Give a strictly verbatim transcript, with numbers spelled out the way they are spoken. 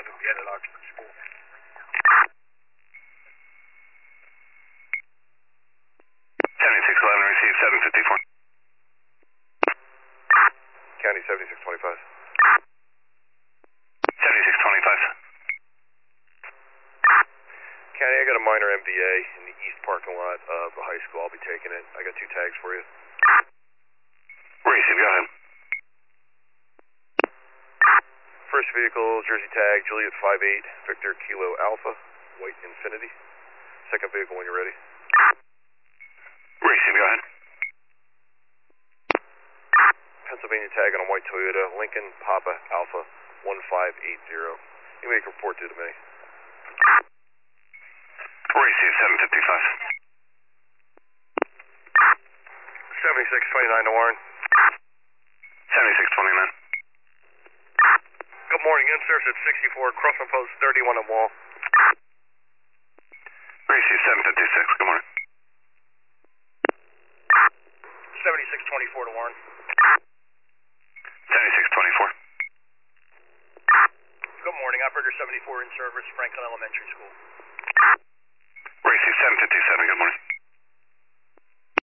to be at Oxford School. seventy-six eleven, receive seven fifty-four. County seventy-six twenty-five. seventy-six twenty-five. County, I got a minor M V A in the east parking lot of the high school. I'll be taking it. I got two tags for you. Receive, go ahead. First vehicle, Jersey tag, Juliet five eight, Victor Kilo Alpha, white Infinity. Second vehicle when you're ready. Receive, go ahead. Pennsylvania tag on a white Toyota, Lincoln Papa Alpha one five eight zero. You make a report due to me. Receive, seven fifty-five. seventy-six twenty-nine to Warren. seventy-six twenty-nine. Good morning, inserts at sixty-four, crossing post thirty-one at Wall. Receive, seven fifty-six, good morning. seventy-six twenty-four to Warren. seventy-six twenty-four. Good morning, operator seventy-four in service, Franklin Elementary School. Receive, seven fifty-seven, good morning.